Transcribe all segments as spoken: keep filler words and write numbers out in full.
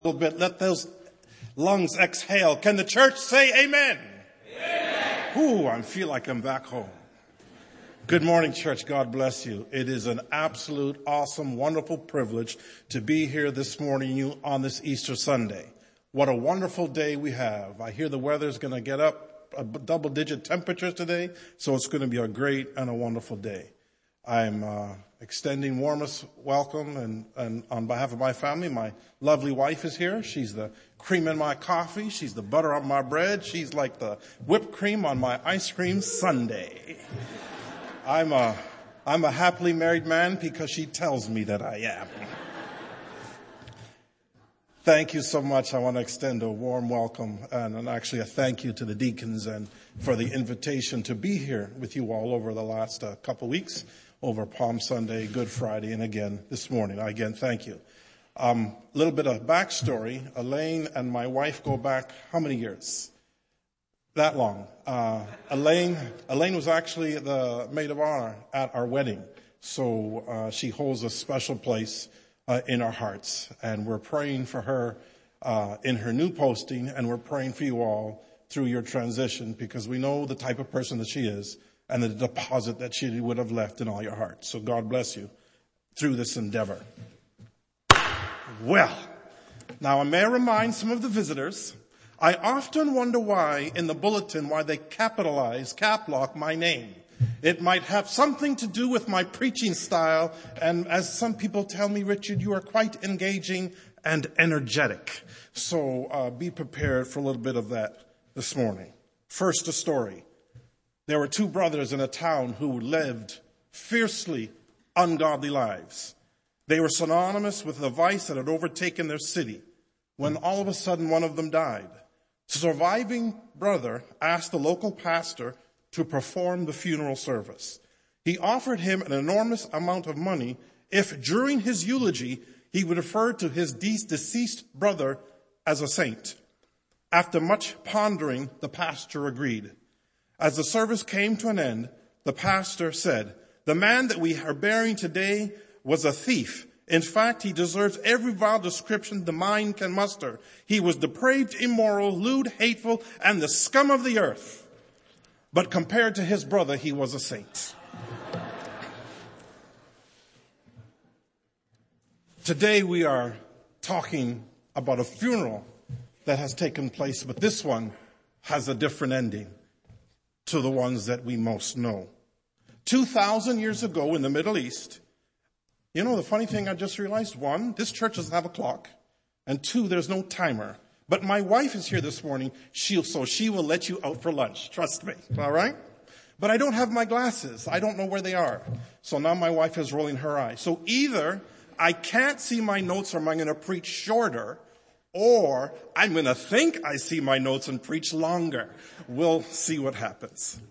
little bit. Let those lungs exhale. Can the church say amen? Amen. Ooh, I feel like I'm back home. Good morning, church. God bless you. It is an absolute, awesome, wonderful privilege to be here this morning on this Easter Sunday. What a wonderful day we have. I hear the weather's going to get up a double-digit temperatures today, so it's going to be a great and a wonderful day. I'm uh, extending warmest welcome, and, and on behalf of my family, my lovely wife is here. She's the cream in my coffee. She's the butter on my bread. She's like the whipped cream on my ice cream sundae. I'm a, I'm a happily married man because she tells me that I am. Thank you so much. I want to extend a warm welcome and, and actually a thank you to the deacons and for the invitation to be here with you all over the last uh, couple weeks, over Palm Sunday, Good Friday, and again this morning. Again, thank you. A um, little bit of backstory. Elaine and my wife go back how many years? That long. Uh, Elaine, Elaine was actually the maid of honor at our wedding. So uh, she holds a special place Uh, in our hearts, and we're praying for her uh, in her new posting, and we're praying for you all through your transition because we know the type of person that she is and the deposit that she would have left in all your hearts. So God bless you through this endeavor. Well, now I may remind some of the visitors, I often wonder why in the bulletin, why they capitalize, cap lock my name. It might have something to do with my preaching style, and as some people tell me, Richard, you are quite engaging and energetic. So uh, be prepared for a little bit of that this morning. First, a story. There were two brothers in a town who lived fiercely ungodly lives. They were synonymous with the vice that had overtaken their city when all of a sudden one of them died. The surviving brother asked the local pastor to perform the funeral service. He offered him an enormous amount of money if during his eulogy he would refer to his deceased brother as a saint. After much pondering, the pastor agreed. As the service came to an end, the pastor said, "The man that we are burying today was a thief. In fact, he deserves every vile description the mind can muster. He was depraved, immoral, lewd, hateful, and the scum of the earth. But compared to his brother, he was a saint." Today we are talking about a funeral that has taken place, but this one has a different ending to the ones that we most know. two thousand years ago in the Middle East, you know, the funny thing I just realized, one, this church doesn't have a clock, and two, there's no timer. But my wife is here this morning, she'll, so she will let you out for lunch. Trust me, all right? But I don't have my glasses. I don't know where they are. So now my wife is rolling her eyes. So either I can't see my notes or I'm going to preach shorter, or I'm going to think I see my notes and preach longer. We'll see what happens.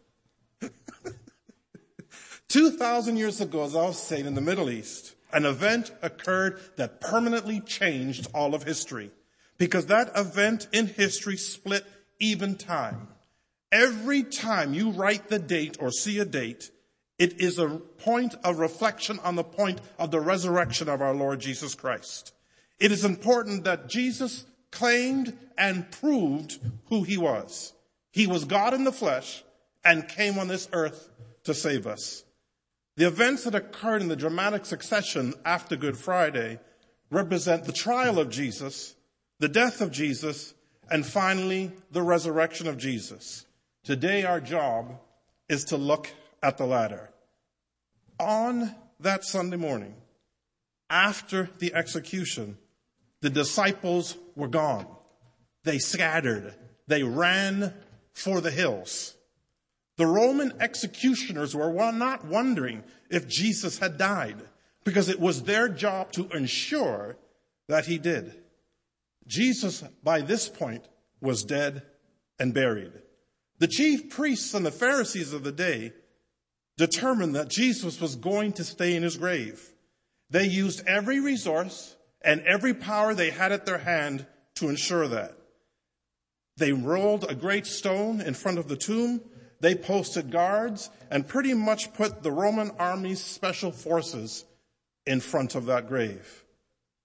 two thousand years ago, as I was saying, in the Middle East, an event occurred that permanently changed all of history. Because that event in history split even time. Every time you write the date or see a date, it is a point of reflection on the point of the resurrection of our Lord Jesus Christ. It is important that Jesus claimed and proved who he was. He was God in the flesh and came on this earth to save us. The events that occurred in the dramatic succession after Good Friday represent the trial of Jesus, the death of Jesus, and finally, the resurrection of Jesus. Today, our job is to look at the latter. On that Sunday morning, after the execution, the disciples were gone. They scattered. They ran for the hills. The Roman executioners were not wondering if Jesus had died, because it was their job to ensure that he did. Jesus, by this point, was dead and buried. The chief priests and the Pharisees of the day determined that Jesus was going to stay in his grave. They used every resource and every power they had at their hand to ensure that. They rolled a great stone in front of the tomb. They posted guards and pretty much put the Roman army's special forces in front of that grave.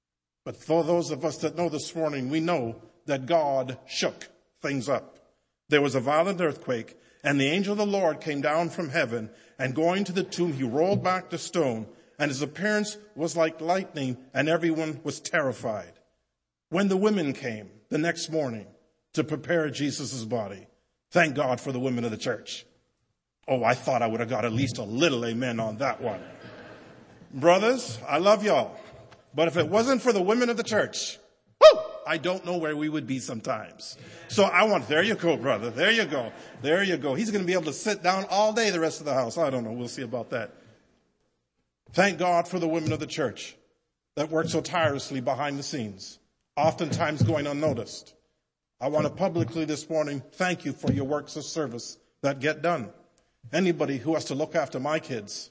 But for those of us that know this morning, we know that God shook things up. There was a violent earthquake, and the angel of the Lord came down from heaven, and going to the tomb, he rolled back the stone, and his appearance was like lightning, and everyone was terrified. When the women came the next morning to prepare Jesus' body, thank God for the women of the church. Oh, I thought I would have got at least a little amen on that one. Brothers, I love y'all. But if it wasn't for the women of the church, whoo, I don't know where we would be sometimes. So I want, there you go, brother. There you go. There you go. He's going to be able to sit down all day the rest of the house. I don't know. We'll see about that. Thank God for the women of the church that work so tirelessly behind the scenes, oftentimes going unnoticed. I want to publicly this morning thank you for your works of service that get done. Anybody who has to look after my kids,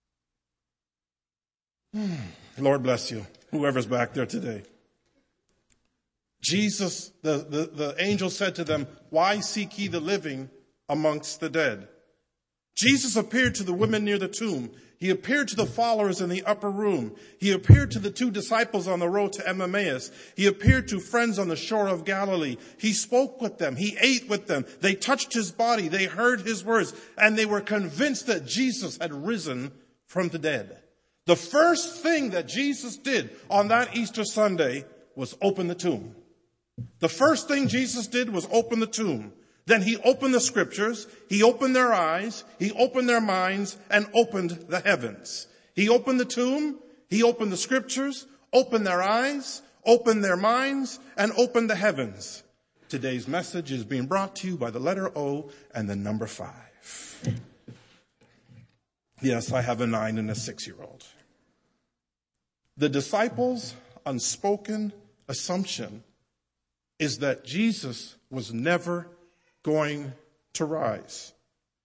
Lord bless you, whoever's back there today. Jesus, the, the, the angel said to them, why seek ye the living amongst the dead? Jesus appeared to the women near the tomb. He appeared to the followers in the upper room. He appeared to the two disciples on the road to Emmaus. He appeared to friends on the shore of Galilee. He spoke with them. He ate with them. They touched his body. They heard his words. And they were convinced that Jesus had risen from the dead. The first thing that Jesus did on that Easter Sunday was open the tomb. The first thing Jesus did was open the tomb. Then he opened the scriptures, he opened their eyes, he opened their minds, and opened the heavens. He opened the tomb, he opened the scriptures, opened their eyes, opened their minds, and opened the heavens. Today's message is being brought to you by the letter O and the number five. Yes, I have a nine and a six-year-old. The disciples' unspoken assumption is that Jesus was never going to rise.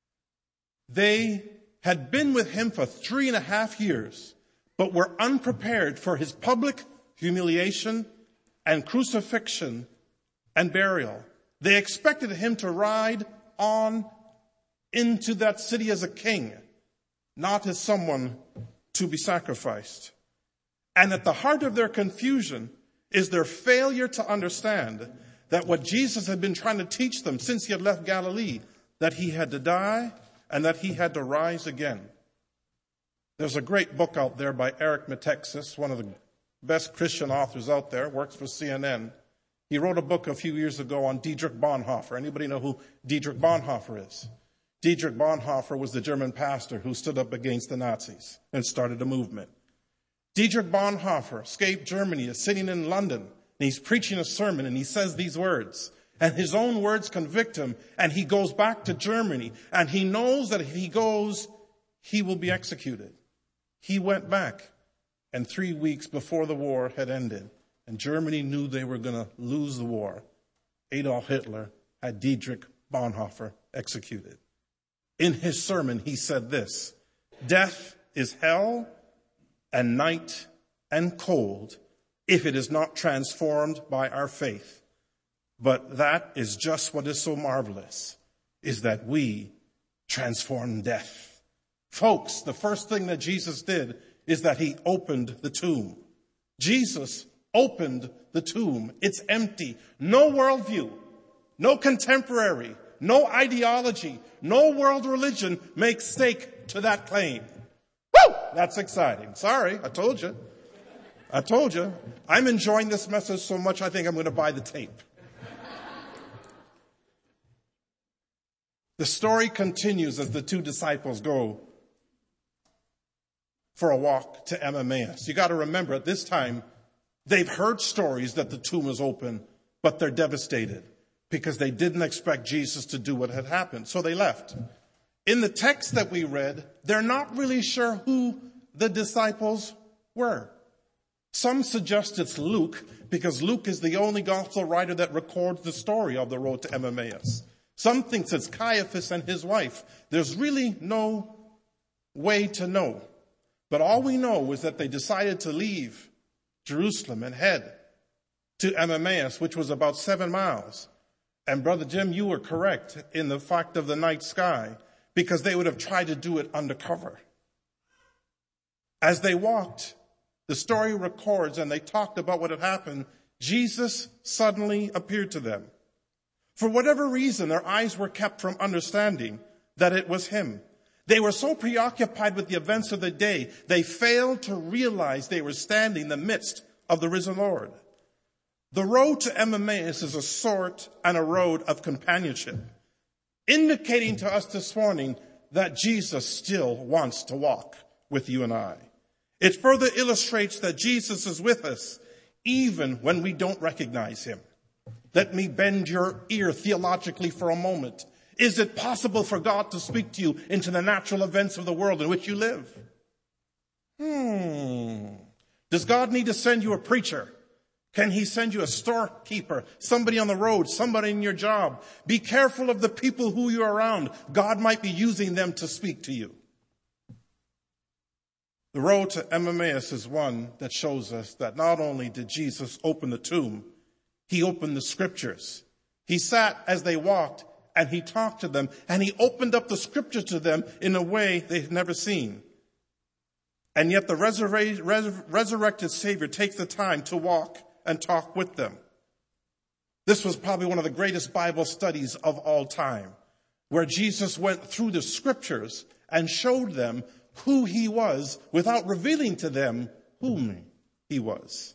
They had been with him for three and a half years, but were unprepared for his public humiliation and crucifixion and burial. They expected him to ride on into that city as a king, not as someone to be sacrificed. And at the heart of their confusion is their failure to understand that what Jesus had been trying to teach them since he had left Galilee, that he had to die and that he had to rise again. There's a great book out there by Eric Metaxas, one of the best Christian authors out there, works for C N N. He wrote a book a few years ago on Dietrich Bonhoeffer. Anybody know who Dietrich Bonhoeffer is? Dietrich Bonhoeffer was the German pastor who stood up against the Nazis and started a movement. Dietrich Bonhoeffer escaped Germany, is sitting in London, and he's preaching a sermon, and he says these words. And his own words convict him, and he goes back to Germany, and he knows that if he goes, he will be executed. He went back, and three weeks before the war had ended, and Germany knew they were going to lose the war, Adolf Hitler had Dietrich Bonhoeffer executed. In his sermon, he said this: death is hell and night and cold if it is not transformed by our faith. But that is just what is so marvelous, is that we transform death. Folks, the first thing that Jesus did is that he opened the tomb. Jesus opened the tomb. It's empty. No worldview, no contemporary, no ideology, no world religion makes stake to that claim. Woo! That's exciting. Sorry, I told you. I told you. I'm enjoying this message so much I think I'm going to buy the tape. The story continues as the two disciples go for a walk to Emmaus. You got to remember, at this time, they've heard stories that the tomb is open, but they're devastated because they didn't expect Jesus to do what had happened. So they left. In the text that we read, they're not really sure who the disciples were. Some suggest it's Luke, because Luke is the only gospel writer that records the story of the road to Emmaus. Some think it's Caiaphas and his wife. There's really no way to know. But all we know is that they decided to leave Jerusalem and head to Emmaus, which was about seven miles. And Brother Jim, you were correct in the fact of the night sky, because they would have tried to do it undercover. As they walked, the story records, and they talked about what had happened, Jesus suddenly appeared to them. For whatever reason, their eyes were kept from understanding that it was him. They were so preoccupied with the events of the day, they failed to realize they were standing in the midst of the risen Lord. The road to Emmaus is a sort and a road of companionship, indicating to us this morning that Jesus still wants to walk with you and I. It further illustrates that Jesus is with us even when we don't recognize him. Let me bend your ear theologically for a moment. Is it possible for God to speak to you into the natural events of the world in which you live? Hmm. Does God need to send you a preacher? Can he send you a storekeeper, somebody on the road, somebody in your job? Be careful of the people who you're around. God might be using them to speak to you. The road to Emmaus is one that shows us that not only did Jesus open the tomb, he opened the scriptures. He sat as they walked and he talked to them and he opened up the scriptures to them in a way they'd never seen. And yet the resurre- res- resurrected Savior takes the time to walk and talk with them. This was probably one of the greatest Bible studies of all time, where Jesus went through the scriptures and showed them who he was without revealing to them whom he was.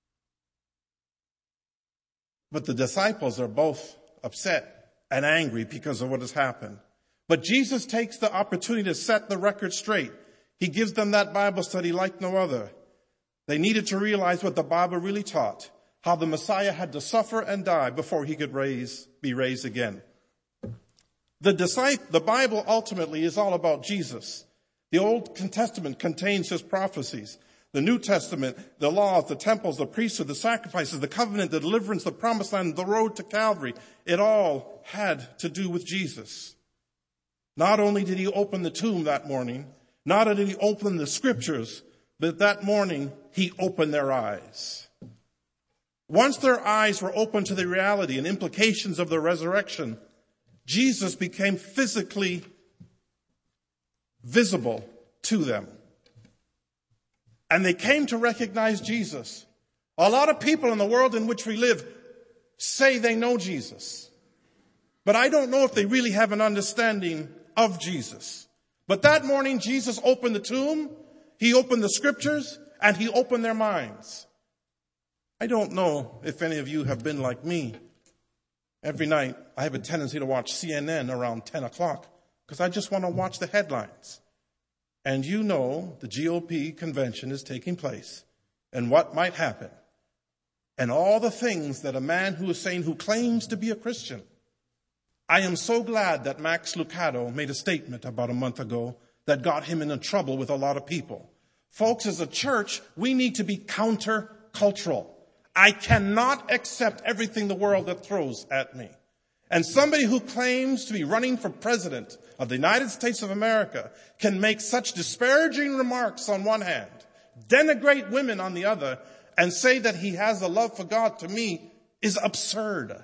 But the disciples are both upset and angry because of what has happened. But Jesus takes the opportunity to set the record straight. He gives them that Bible study like no other. They needed to realize what the Bible really taught, how the Messiah had to suffer and die before he could raise, be raised again. The, disciple, the Bible ultimately is all about Jesus. The Old Testament contains his prophecies. The New Testament, the laws, the temples, the priesthood, the sacrifices, the covenant, the deliverance, the promised land, the road to Calvary. It all had to do with Jesus. Not only did he open the tomb that morning, not only did he open the scriptures, but that morning he opened their eyes. Once their eyes were open to the reality and implications of the resurrection, Jesus became physically visible to them. And they came to recognize Jesus. A lot of people in the world in which we live say they know Jesus. But I don't know if they really have an understanding of Jesus. But that morning, Jesus opened the tomb, he opened the scriptures, and he opened their minds. I don't know if any of you have been like me. Every night, I have a tendency to watch C N N around ten o'clock because I just want to watch the headlines. And you know the G O P convention is taking place and what might happen. And all the things that a man who is saying, who claims to be a Christian. I am so glad that Max Lucado made a statement about a month ago that got him into trouble with a lot of people. Folks, as a church, we need to be counter-cultural. I cannot accept everything the world that throws at me. And somebody who claims to be running for president of the United States of America can make such disparaging remarks on one hand, denigrate women on the other, and say that he has a love for God, to me, is absurd.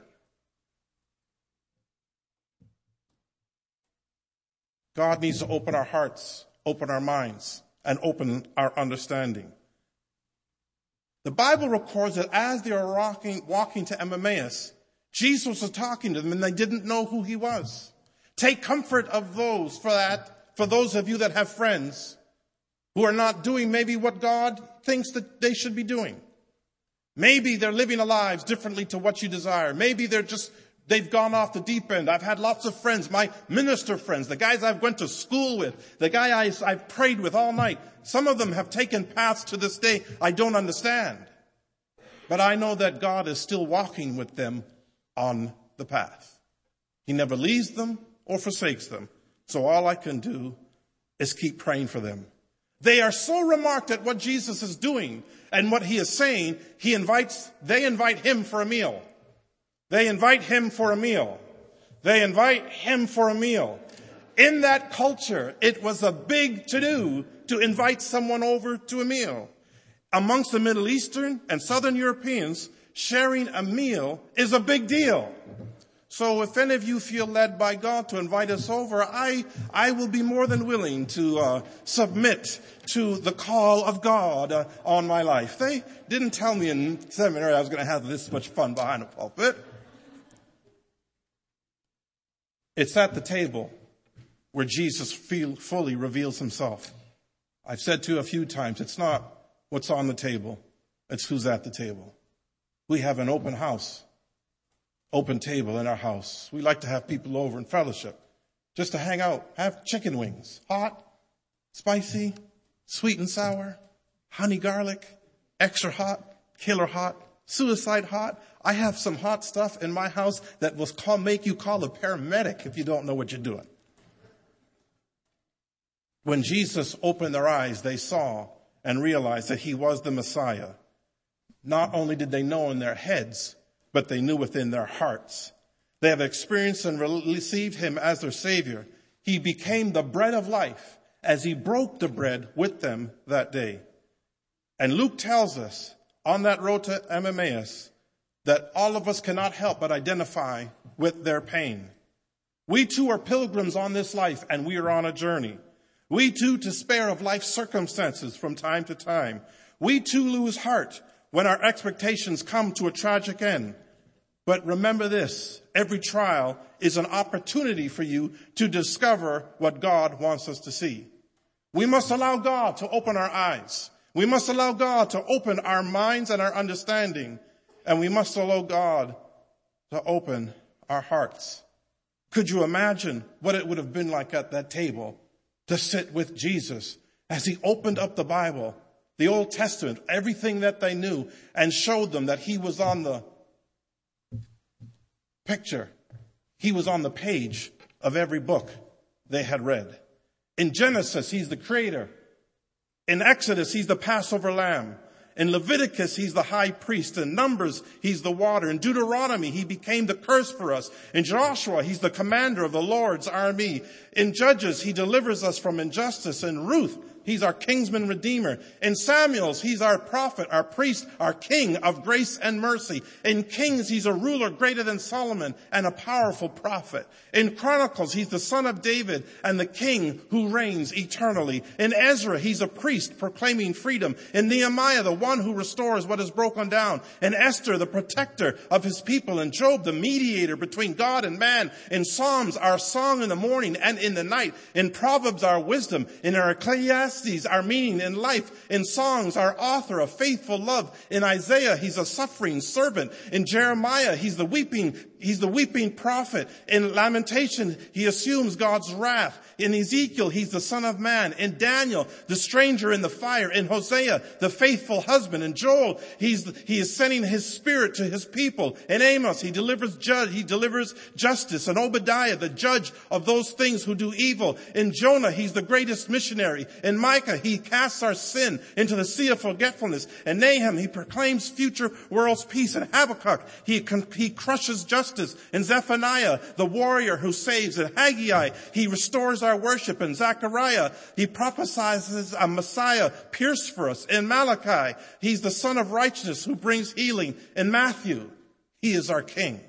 God needs to open our hearts, open our minds, and open our understanding. The Bible records that as they were walking, walking to Emmaus, Jesus was talking to them and they didn't know who he was. Take comfort of those for that, for those of you that have friends who are not doing maybe what God thinks that they should be doing. Maybe they're living their lives differently to what you desire. Maybe they're just, they've gone off the deep end. I've had lots of friends, my minister friends, the guys I've went to school with, the guy I, I've prayed with all night. Some of them have taken paths to this day I don't understand. But I know that God is still walking with them on the path. He never leaves them or forsakes them. So all I can do is keep praying for them. They are so remarked at what Jesus is doing and what he is saying, he invites, they invite him for a meal. They invite him for a meal. They invite him for a meal. In that culture, it was a big to-do to invite someone over to a meal. Amongst the Middle Eastern and Southern Europeans, sharing a meal is a big deal. So if any of you feel led by God to invite us over, I, I will be more than willing to uh, submit to the call of God uh, on my life. They didn't tell me in seminary I was going to have this much fun behind a pulpit. It's at the table where Jesus feel, fully reveals himself. I've said to you a few times, it's not what's on the table, it's who's at the table. We have an open house. Open table in our house. We like to have people over in fellowship, just to hang out, have chicken wings, hot, spicy, sweet and sour, honey garlic, extra hot, killer hot, suicide hot. I have some hot stuff in my house that will call, make you call a paramedic if you don't know what you're doing. When Jesus opened their eyes, they saw and realized that he was the Messiah. Not only did they know in their heads, but they knew within their hearts. They have experienced and received him as their Savior. He became the bread of life as he broke the bread with them that day. And Luke tells us on that road to Emmaus that all of us cannot help but identify with their pain. We too are pilgrims on this life, and we are on a journey. We too despair of life's circumstances from time to time. We too lose heart when our expectations come to a tragic end. But remember this, every trial is an opportunity for you to discover what God wants us to see. We must allow God to open our eyes. We must allow God to open our minds and our understanding. And we must allow God to open our hearts. Could you imagine what it would have been like at that table to sit with Jesus as he opened up the Bible, the Old Testament, everything that they knew, and showed them that he was on the picture. He was on the page of every book they had read. In Genesis, he's the creator. In Exodus, he's the Passover lamb. In Leviticus, he's the high priest. In Numbers, he's the water. In Deuteronomy, he became the curse for us. In Joshua, he's the commander of the Lord's army. In Judges, he delivers us from injustice. In Ruth, he's our kinsman redeemer. In Samuel's, he's our prophet, our priest, our king of grace and mercy. In Kings, he's a ruler greater than Solomon and a powerful prophet. In Chronicles, he's the son of David and the king who reigns eternally. In Ezra, he's a priest proclaiming freedom. In Nehemiah, the one who restores what is broken down. In Esther, the protector of his people. In Job, the mediator between God and man. In Psalms, our song in the morning and in the night. In Proverbs, our wisdom. In our Ecclesiastes, our meaning in life. In Songs, our author of faithful love. In Isaiah, he's a suffering servant. In Jeremiah, he's the weeping, he's the weeping prophet. In Lamentation, he assumes God's wrath. In Ezekiel, he's the son of man. In Daniel, the stranger in the fire. In Hosea, the faithful husband. In Joel, he's, he is sending his spirit to his people. In Amos, he delivers judge, he delivers justice. In Obadiah, the judge of those things who do evil. In Jonah, he's the greatest missionary. In Micah, he casts our sin into the sea of forgetfulness. In Nahum, he proclaims future world's peace. In Habakkuk, he, he crushes justice. In Zephaniah, the warrior who saves. In Haggai, he restores our worship. In Zechariah, he prophesies a Messiah pierced for us. In Malachi, he's the son of righteousness who brings healing. In Matthew, he is our king.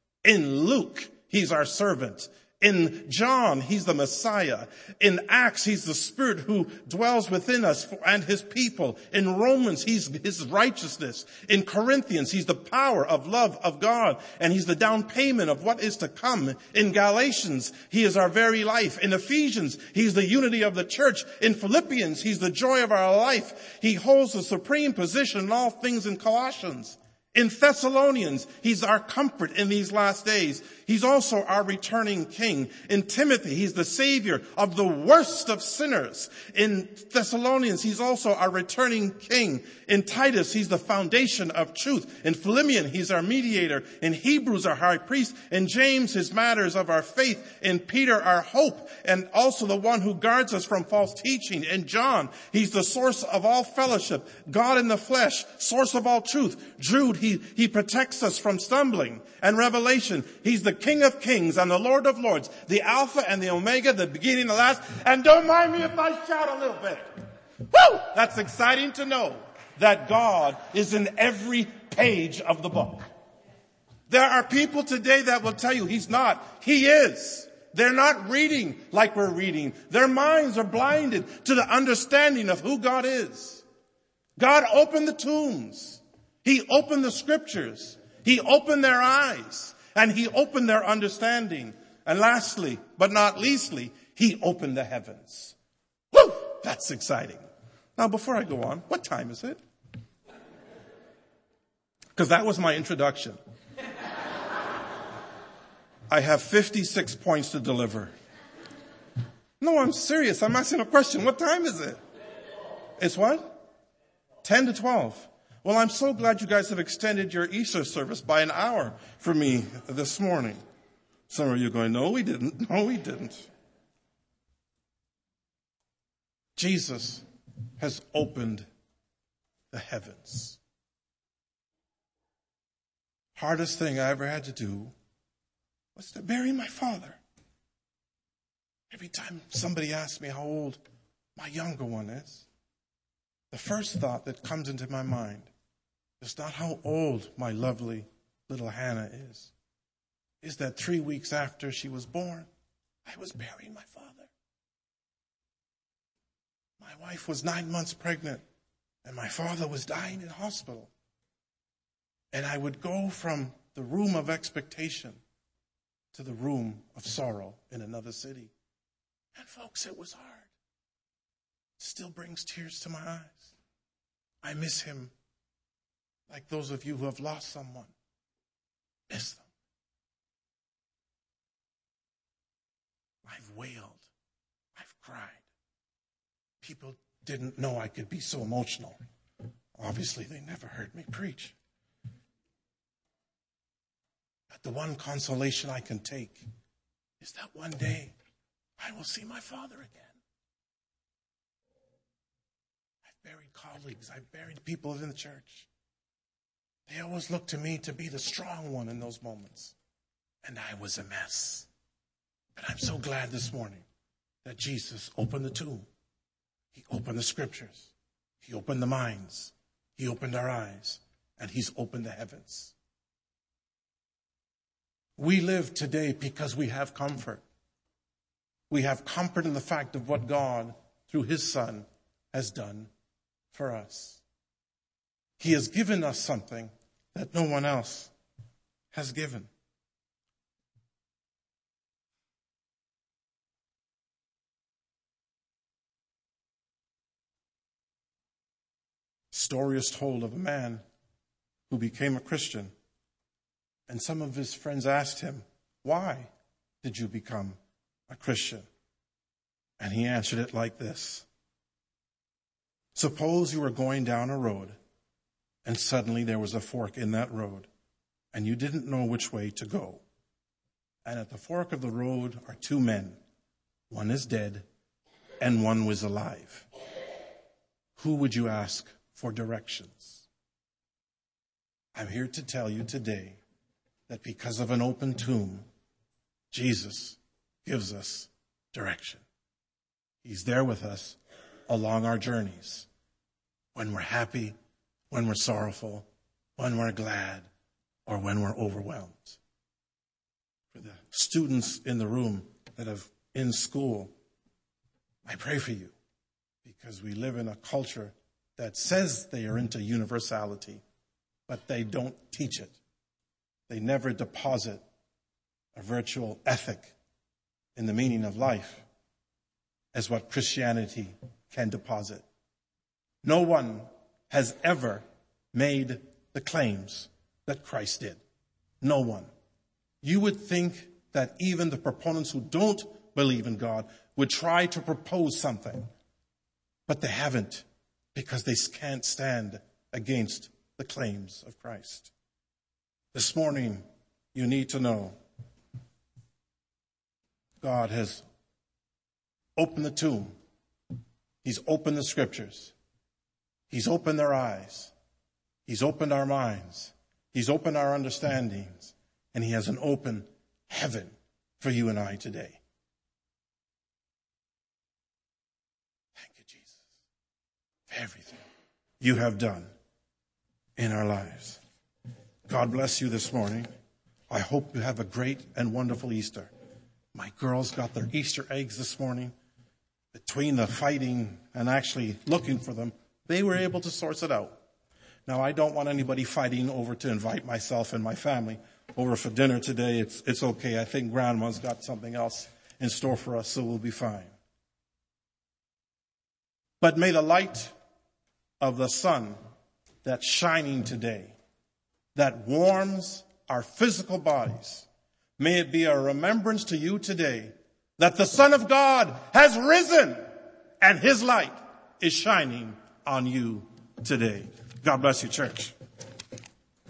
In Luke, he's our servant. In John, he's the Messiah. In Acts, he's the Spirit who dwells within us and his people. In Romans, he's his righteousness. In Corinthians, he's the power of love of God, and he's the down payment of what is to come. In Galatians, he is our very life. In Ephesians, he's the unity of the church. In Philippians, he's the joy of our life. He holds the supreme position in all things in Colossians. In Thessalonians, he's our comfort in these last days. He's also our returning king. In Timothy, he's the savior of the worst of sinners. In Thessalonians, he's also our returning king. In Titus, he's the foundation of truth. In Philemon, he's our mediator. In Hebrews, our high priest. In James, his matters of our faith. In Peter, our hope, and also the one who guards us from false teaching. In John, he's the source of all fellowship, God in the flesh, source of all truth. Jude, he, he protects us from stumbling. And Revelation, he's the King of kings and the Lord of lords, the Alpha and the Omega, the beginning and the last. And don't mind me if I shout a little bit. Woo! That's exciting to know that God is in every page of the book. There are people today that will tell you he's not. He is. They're not reading like we're reading. Their minds are blinded to the understanding of who God is. God opened the tombs. He opened the scriptures. He opened their eyes. And he opened their understanding. And lastly, but not leastly, he opened the heavens. Woo! That's exciting. Now, before I go on, what time is it? Because that was my introduction. I have fifty-six points to deliver. No, I'm serious. I'm asking a question. What time is it? It's what? ten to twelve. Well, I'm so glad you guys have extended your Easter service by an hour for me this morning. Some of you are going, no, we didn't. No, we didn't. Jesus has opened the heavens. Hardest thing I ever had to do was to bury my father. Every time somebody asks me how old my younger one is, the first thought that comes into my mind is not how old my lovely little Hannah is. Is that three weeks after she was born, I was burying my father. My wife was nine months pregnant, and my father was dying in hospital. And I would go from the room of expectation to the room of sorrow in another city. And folks, it was hard. It still brings tears to my eyes. I miss him like those of you who have lost someone. Miss them. I've wailed. I've cried. People didn't know I could be so emotional. Obviously, they never heard me preach. But the one consolation I can take is that one day I will see my father again. I've buried colleagues. I've buried people in the church. They always looked to me to be the strong one in those moments. And I was a mess. But I'm so glad this morning that Jesus opened the tomb. He opened the scriptures. He opened the minds. He opened our eyes. And he's opened the heavens. We live today because we have comfort. We have comfort in the fact of what God, through his Son, has done for us. He has given us something that no one else has given. Story is told of a man who became a Christian. And some of his friends asked him, why did you become a Christian? And he answered it like this. Suppose you were going down a road and suddenly there was a fork in that road and you didn't know which way to go. And at the fork of the road are two men. One is dead and one was alive. Who would you ask for directions? I'm here to tell you today that because of an open tomb, Jesus gives us direction. He's there with us along our journeys. When we're happy, when we're sorrowful, when we're glad, or when we're overwhelmed. For the students in the room that are in school, I pray for you because we live in a culture that says they are into universality, but they don't teach it. They never deposit a virtual ethic in the meaning of life as what Christianity can deposit. No one has ever made the claims that Christ did. No one. You would think that even the proponents who don't believe in God would try to propose something, but they haven't because they can't stand against the claims of Christ. This morning, you need to know God has opened the tomb. He's opened the scriptures. He's opened their eyes. He's opened our minds. He's opened our understandings. And he has an open heaven for you and I today. Thank you, Jesus, for everything you have done in our lives. God bless you this morning. I hope you have a great and wonderful Easter. My girls got their Easter eggs this morning. Between the fighting and actually looking for them, they were able to source it out. Now, I don't want anybody fighting over to invite myself and my family over for dinner today. It's, it's okay. I think Grandma's got something else in store for us, so we'll be fine. But may the light of the sun that's shining today, that warms our physical bodies, may it be a remembrance to you today that the Son of God has risen and his light is shining on you today. God bless you, church.